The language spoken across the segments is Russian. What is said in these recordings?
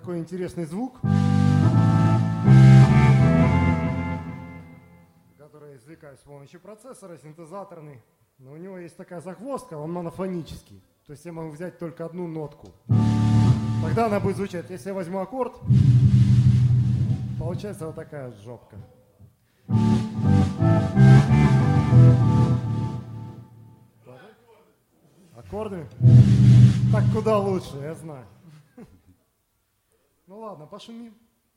такой интересный звук, который я извлекаю с помощью процессора синтезаторный. Но у него есть такая загвоздка, он монофонический. То есть я могу взять только одну нотку. Тогда она будет звучать. Если я возьму аккорд, получается вот такая жопка. Аккорды? Так куда лучше, я знаю. Ну ладно, пошумим.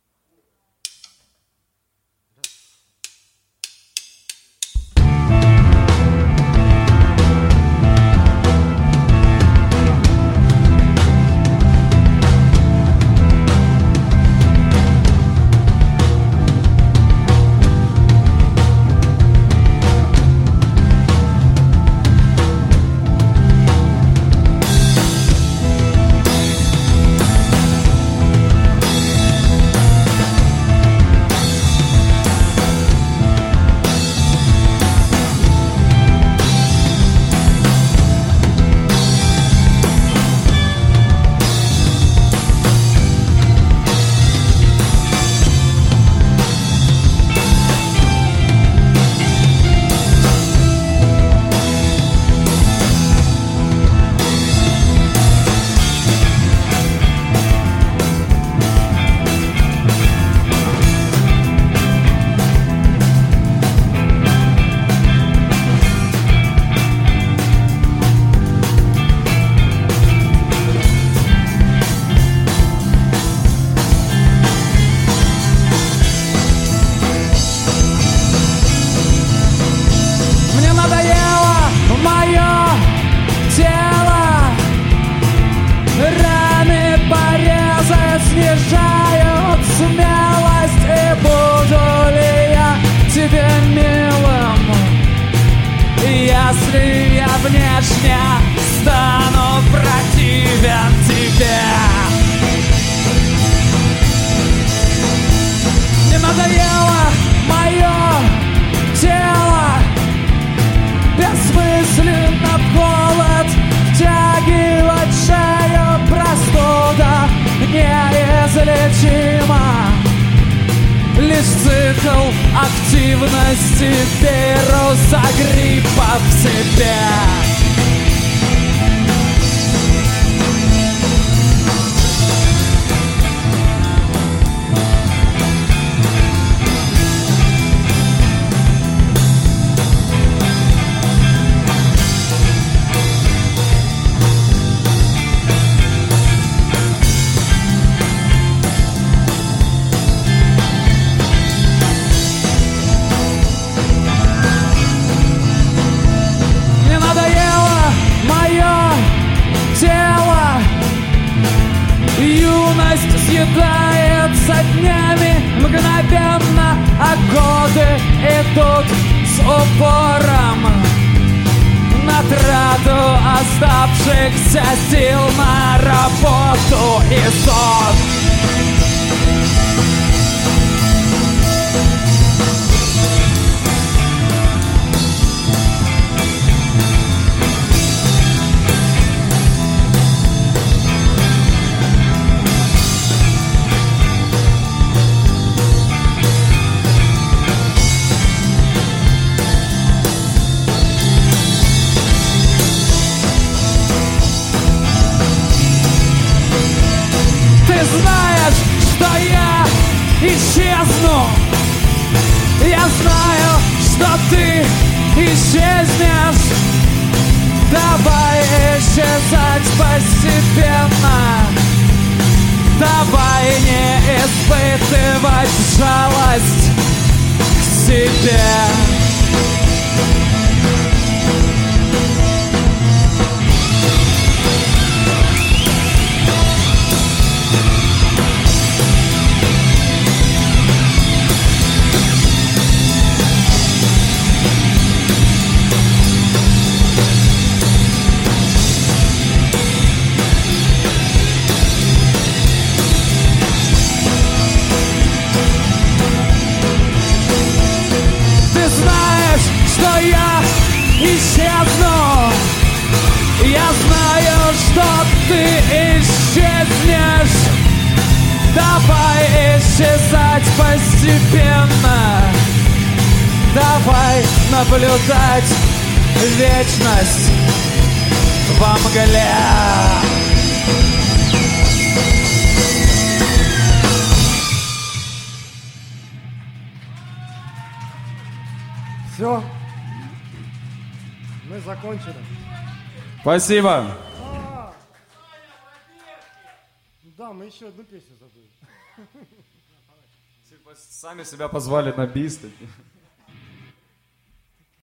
Внешне стану противен тебе. Не надоело мое тело, бессмысленно в голод втягивать шею, простуда неизлечима. Лишь цикл активности вируса гриппа в себе. Съедается днями мгновенно, а годы идут с упором на трату оставшихся сил на работу и сон. Исчезну. Я знаю, что ты исчезнешь. Давай исчезать постепенно. Давай не испытывать жалость к себе. Что я Давай исчезать постепенно. Давай наблюдать вечность во мгле. Все. Мы закончили. Спасибо. Да, мы еще одну песню забыли. Сами себя позвали на бис.